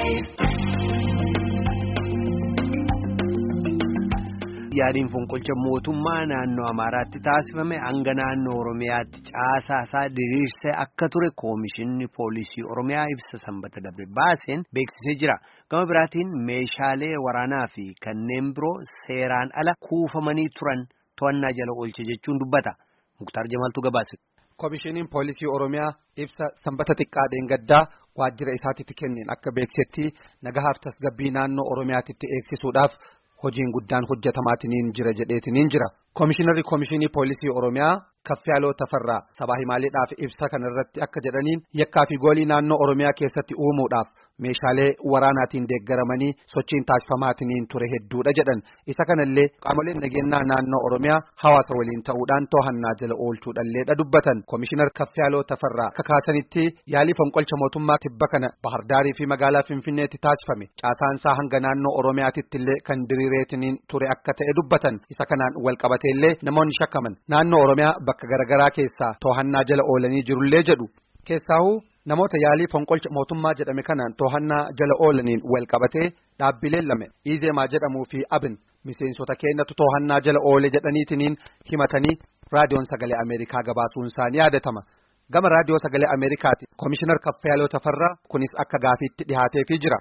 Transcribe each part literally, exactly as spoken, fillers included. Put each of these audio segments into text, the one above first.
Yaadiin fonqolcha mootummaa naannoo Amaaraatti taasifame hanga naannoo Oromiyaatti caasaasaa diriirsee akka ture Koomishinni Poolisii Oromiyaa ibsa sanbata darbe baaseen beeksisee jira. Gama biraatiin meeshaalee waraanaa fi kanneen biroo seeraan ala kuufamanii turan to'annaa jala oolche jechuun dubbata. Muktaar Jamaaltu gabaase. Koomishiniin Poolisii Oromiyaa ibsa sanbata xiqqaa dheengaddaa waajjira isaatiitti kenneen akka beeksisetti nagahaaf tasgabbii naannoo Oromiyaatti eegsisuudhaaf hojiin guddaan hojjetamaatiin jira jedheetiin jira. Koomishinarri Koomishinii Poolisii Oromiyaa Kaffiyaaloo Tafarraa sabaa himaaleedhaaf ibsa kanarratti akka jedhaniin yakkaa fi goolii naannoo Oromiyaa keessatti uumuudhaaf meeshaalee waraanaatiin deeggaramanii sochiin taasifamaatiin ture hedduudha jedhan. Isa kanallee qaamoleen nageenyaa naannoo Oromiyaa hawaasa waliin ta'uudhaan to'annaa jala oolchuudhalleedha dubbatan. Koomishinar Kaffiyaaloo Tafarraa akka kaasanitti yaalii fonqolcha mootummaa tibba kana Bahardaarii fi magaalaa Finfinneetti taasifame caasaansaa hanga naannoo Oromiyaatitti illee kan diriireetiin ture akka ta'e dubbatan. Isa kanaan wal qabateellee namoonni shakkaman naannoo Oromiyaa bakka garaagaraa keessaa to'annaa jala oolanii jirullee jedhu. Keessaahuu namoota yaalii fonqolcha mootummaa jedhame kanaan to'annaa jala oolaniin wal qabatee dhaabbileen lame Izeemaa jedhamuu fi Abin miseensota keenyatu to'annaa jala oole jedhaniitiin himatanii raadiyoon sagalee Ameerikaa gabaasuun isaanii yaadatama. Gama raadiyoo sagalee Ameerikaati Koomishinar Kaffiyaaloo Tafarraa kunis akka gaafiitti dhihaateefii jira.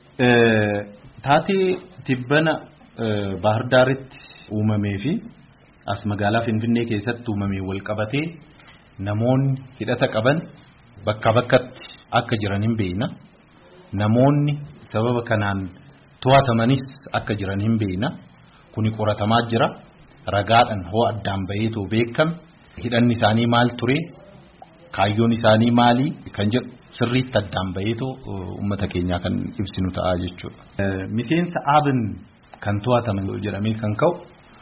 Taatee tibbana Bahardaaritti uumamee fi as magaalaa Finfinnee keessatti uumamee wal qabatee namoonni hidhata qaban bakka bakkatti akka jiran hin beekna. Namoonni sababa kanaan to'atamanis akka jiran hin beekna. Kuni qoratamaa jira. Ragaadhaan hoo addaan baheetoo beekame hidhanni isaanii maal ture, kaayyoon isaanii maali kan jedhu sirriitti addaan baheetoo uummata keenyaa kan ibsinu ta'a jechuudha. Miseensa Abin kan to'ataman jedhamee kan ka'u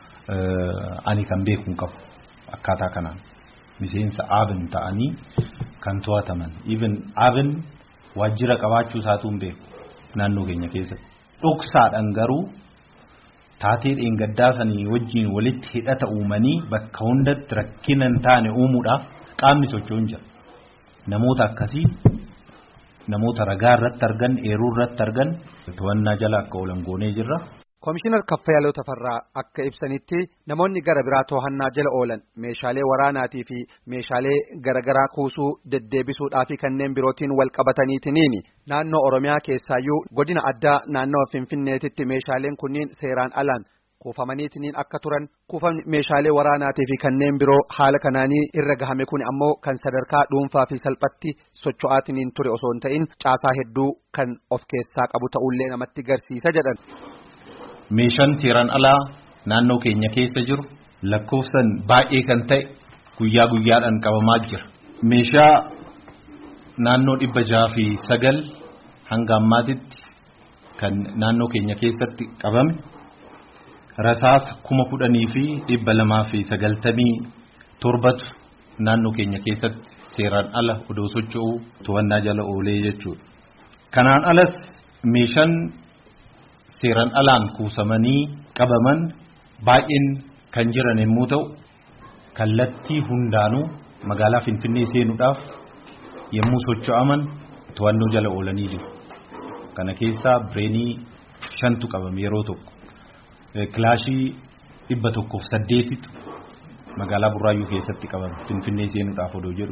ani kan beeku qabu akkaataa kanaan miseensa Abin ta'anii kan to'ataman even Abin waajjira qabaachuu isaatu hin beeku naannoo keenya keessatti. Dhoksaadhaan garuu taatee dheengaddaa sanii wajjin walitti hidhata uumanii bakka hundatti rakkina hin taane uumuudhaaf qaamni socho'uun jira. Namoota akkasii namoota ragaa irratti argan eeruu irratti argan to'annaa jala akka oolan goonee jirra. Koomishinar Kaffiyaaloo Tafarraa akka ibsanitti namoonni gara biraa to'annaa jala oolan meeshaalee waraanaatii fi meeshaalee garagaraa kuusuu deddeebisuudhaa fi kanneen birootiin wal qabataniitiin naannoo Oromiyaa keessaayyuu godina addaa naannoo Finfinneetitti meeshaaleen kunniin seeraan alaan kuufamaniitiin akka turan kuufamni meeshaalee waraanaatii fi kanneen biroo haala kanaanii irra gahame kun ammoo kan sadarkaa dhuunfaa fi salphatti socho'aatiin ture osoo hin ta'in caasaa hedduu kan of keessaa qabu ta'ullee namatti garsiisa jedhan. Meeshaan seeraan alaa naannoo keenya keessa jiru lakkoofsan baay'ee kan ta'e guyyaa guyyaadhaan qabamaa jira. Meeshaa naannoo dhibba jaha fi sagal hanga ammaatitti kan naannoo keenya keessatti qabame rasaasa kuma kudhanii fi dhibba lamaa fi sagaltamii torbatu naannoo keenya keessatti seeraan ala odoo socho'uu to'annaa jala oolee jechuudha. Kanaan alas meeshaan seeraan alaan kuusamanii qabaman baay'een kan jiran yommuu ta'u kallattii hundaanuu magaalaa Finfinnee seenuudhaaf yommuu socho'aman to'annoo jala oolanii jiru. Kana keessaa bireenii shantu qabame yeroo tokko. Kilaashii dhibba tokkoof saddeetitu magaalaa Burraayyuu keessatti qabame Finfinnee seenuudhaaf odoo jedhu.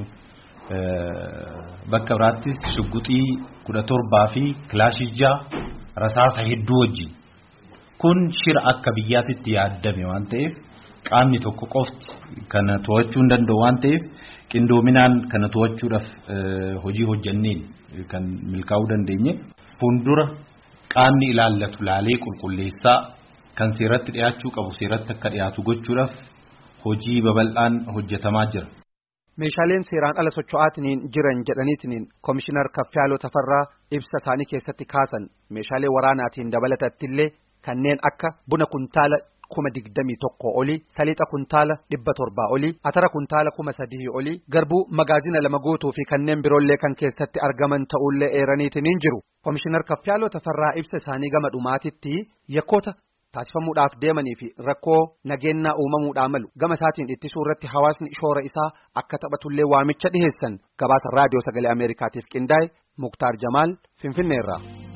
Bakka biraattis shugguxii kudha torbaa fi kilaashii jaha rasaasa hedduu wajjin kun shira akka biyyaatitti yaaddame waan ta'eef qaamni tokko qofti kana to'achuu hin danda'u waan ta'eef qindoominaan kana to'achuudhaaf hojii hojjanneen kan milkaa'uu dandeenye fuuldura qaamni ilaallatu laalee qulqulleessaa kan seeratti dhiyaachuu qabu seeratti akka dhiyaatu gochuudhaaf hojii babal'aan hojjetamaa jira. Meeshaaleen seeraan ala socho'aatiin jiran jedhaniitiin Koomishinar Kaffiyaaloo Tafarraa ibsa isaanii keessatti kaasan meeshaalee waraanaatiin dabalatattillee kanneen akka buna kuntaala kuma digdamii tokko olii, saliixa kuntaala dhibba torbaa olii, atara kuntaala kuma sadii olii, garbuu magaazina lama guutuu fi kanneen biroollee kan keessatti argaman ta'ullee eeraniitiin jiru. Koomishinar Kaffiyaaloo Tafarraa ibsa isaanii gama dhumaatitti yakkoota taasifamuudhaaf deemanii fi rakkoo nageenyaa uumamuudhaa malu gama isaatiin ittisuu irratti hawaasni shoora isaa akka taphatullee waamicha dhiheessan. Gabaasa raadiyoo sagalee Ameerikaatiif qindaa'e Muktaar Jamaal Finfinneerraa.